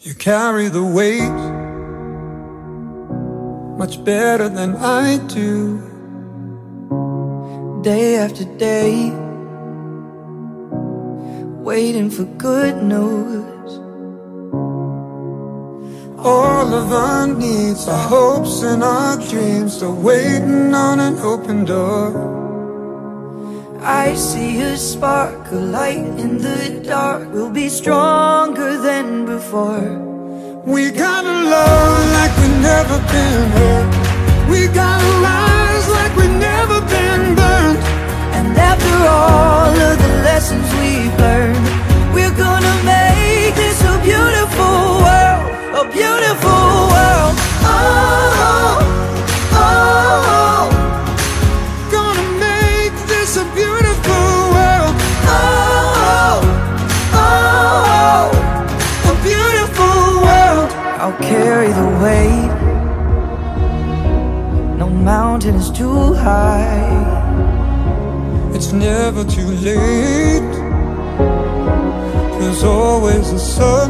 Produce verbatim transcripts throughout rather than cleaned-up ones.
You carry the weight much better than I do. Day after day, waiting for good news. All of our needs, our hopes and our dreams are waiting on an open door. I see a spark, a light in the dark. We'll be stronger than before. We gotta love like we've never been hurt. We gotta rise like we've never been burned. And after all of the lessons we've learned, we're gonna make this a beautiful world, a beautiful world. Oh, oh, oh. Gonna make this a beautiful world. Oh, oh, oh. A beautiful world. I'll carry the weight. No mountain is too high. It's never too late. There's always a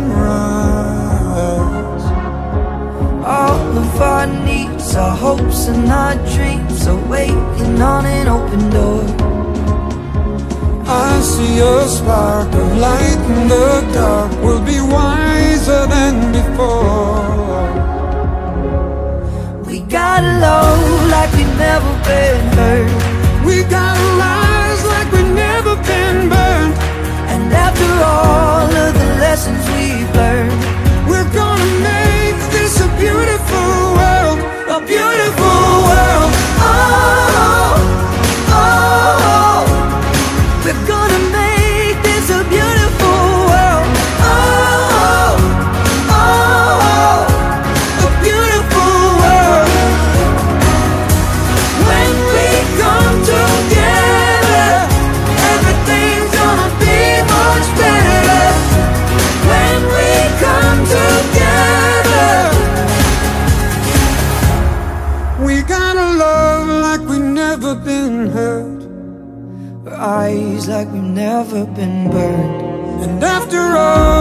sunrise. All of our needs, our hopes and our dreams are waiting on an open door. I see a spark of light in the dark. We'll be wiser than before. We gotta love like we've never been hurt. We gotta rise like we've never been burned. And after all of the lessons we've learned, we're gonna make this a beautiful world. A beautiful world. Oh, oh, oh. We're gonna make this a beautiful world. Oh, oh, oh. A beautiful world. When we come together, everything's gonna be much better. When we come together, we gotta love like we've never been hurt. our eyes like we've never been burned. And after all